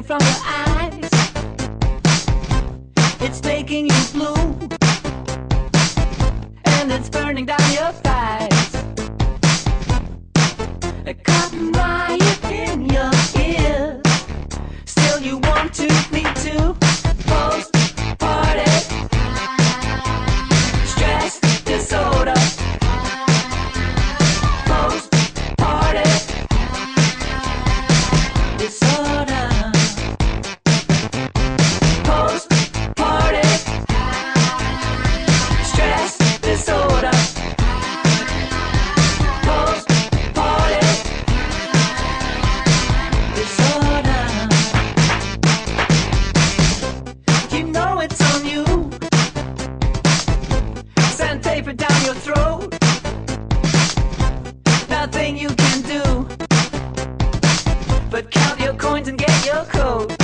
dripping from your eyes. It's making you blue, and it's burning down your thighs. A cotton riot in your ear. Still you want to need to post party. Stress disorder. Post party disorder. Post party stress disorder. Post party disorder. You know it's on you. Sandpaper down your throat. Nothing you can do but count your coins and get your coat.